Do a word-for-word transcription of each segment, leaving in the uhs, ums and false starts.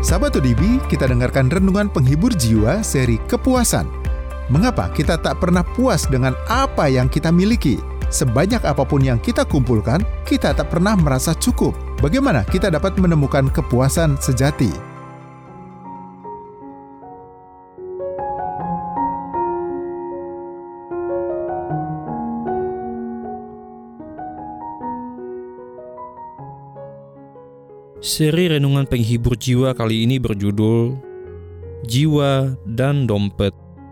Sahabat O D B, kita dengarkan renungan penghibur jiwa seri kepuasan. Mengapa kita tak pernah puas dengan apa yang kita miliki? Sebanyak apapun yang kita kumpulkan, kita tak pernah merasa cukup. Bagaimana kita dapat menemukan kepuasan sejati? Seri renungan penghibur jiwa kali ini berjudul Jiwa dan Dompet.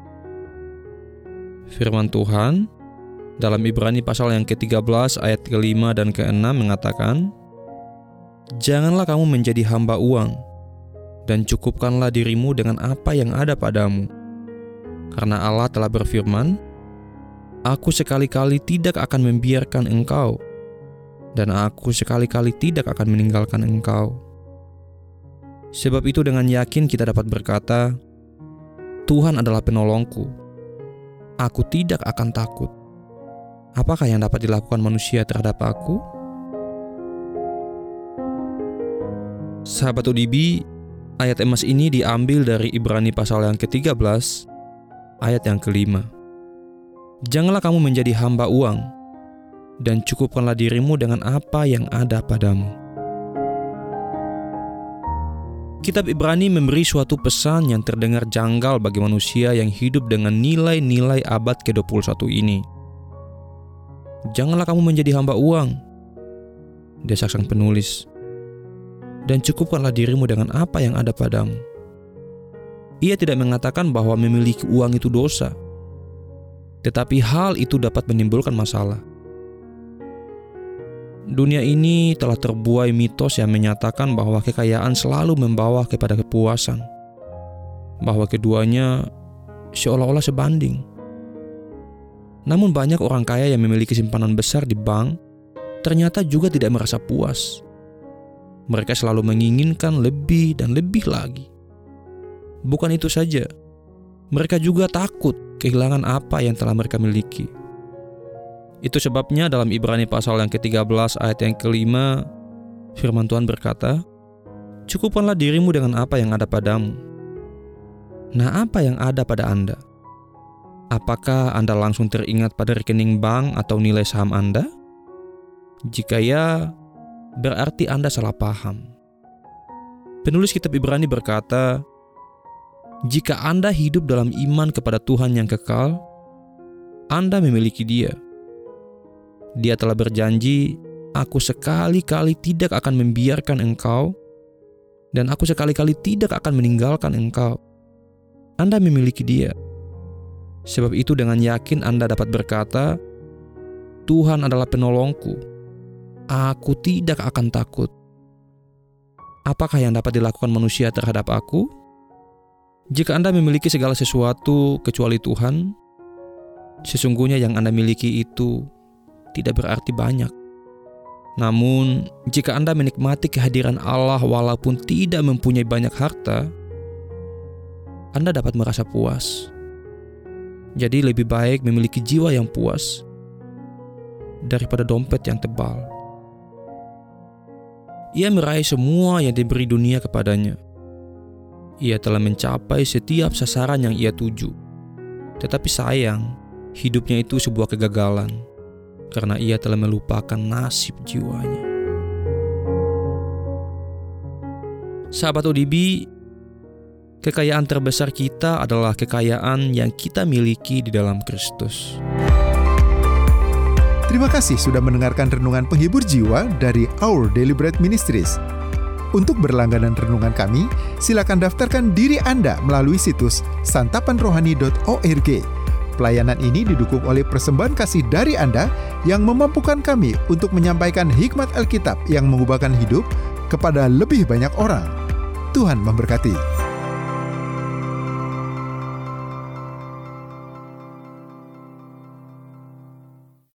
Firman Tuhan dalam Ibrani pasal yang ketiga belas ayat kelima dan keenam mengatakan, "Janganlah kamu menjadi hamba uang, dan cukupkanlah dirimu dengan apa yang ada padamu. Karena Allah telah berfirman, Aku sekali-kali tidak akan membiarkan engkau, dan aku sekali-kali tidak akan meninggalkan engkau." Sebab itu dengan yakin kita dapat berkata, Tuhan adalah penolongku. Aku tidak akan takut. Apakah yang dapat dilakukan manusia terhadap aku? Sahabat O D B, ayat emas ini diambil dari Ibrani pasal yang ketiga belas, ayat yang kelima. Janganlah kamu menjadi hamba uang, dan cukupkanlah dirimu dengan apa yang ada padamu. Kitab Ibrani memberi suatu pesan yang terdengar janggal bagi manusia yang hidup dengan nilai-nilai abad ke dua puluh satu ini. Janganlah kamu menjadi hamba uang, desak sang penulis, dan cukupkanlah dirimu dengan apa yang ada padamu. Ia tidak mengatakan bahwa memiliki uang itu dosa, tetapi hal itu dapat menimbulkan masalah. Dunia ini telah terbuai mitos yang menyatakan bahwa kekayaan selalu membawa kepada kepuasan, bahwa keduanya seolah-olah sebanding. Namun banyak orang kaya yang memiliki simpanan besar di bank ternyata juga tidak merasa puas. Mereka selalu menginginkan lebih dan lebih lagi. Bukan itu saja, mereka juga takut kehilangan apa yang telah mereka miliki. Itu sebabnya dalam Ibrani pasal yang ketiga belas ayat yang kelima, firman Tuhan berkata, "Cukupkanlah dirimu dengan apa yang ada padamu." Nah, apa yang ada pada Anda? Apakah Anda langsung teringat pada rekening bank atau nilai saham Anda? Jika ya, berarti Anda salah paham. Penulis kitab Ibrani berkata, jika Anda hidup dalam iman kepada Tuhan yang kekal, Anda memiliki Dia. Dia telah berjanji, "Aku sekali-kali tidak akan membiarkan engkau, dan aku sekali-kali tidak akan meninggalkan engkau." Anda memiliki Dia. Sebab itu dengan yakin Anda dapat berkata, "Tuhan adalah penolongku. Aku tidak akan takut." Apakah yang dapat dilakukan manusia terhadap aku? Jika Anda memiliki segala sesuatu kecuali Tuhan, sesungguhnya yang Anda miliki itu tidak berarti banyak. Namun, jika Anda menikmati kehadiran Allah walaupun tidak mempunyai banyak harta, Anda dapat merasa puas. Jadi lebih baik memiliki jiwa yang puas daripada dompet yang tebal. Ia meraih semua yang diberi dunia kepadanya. Ia telah mencapai setiap sasaran yang ia tuju. Tetapi sayang, hidupnya itu sebuah kegagalan, karena ia telah melupakan nasib jiwanya. Sahabat O D B, kekayaan terbesar kita adalah kekayaan yang kita miliki di dalam Kristus. Terima kasih sudah mendengarkan renungan penghibur jiwa dari Our Daily Bread Ministries. Untuk berlangganan renungan kami, silakan daftarkan diri Anda melalui situs santapan rohani dot org. Pelayanan ini didukung oleh persembahan kasih dari Anda yang memampukan kami untuk menyampaikan hikmat Alkitab yang mengubahkan hidup kepada lebih banyak orang. Tuhan memberkati.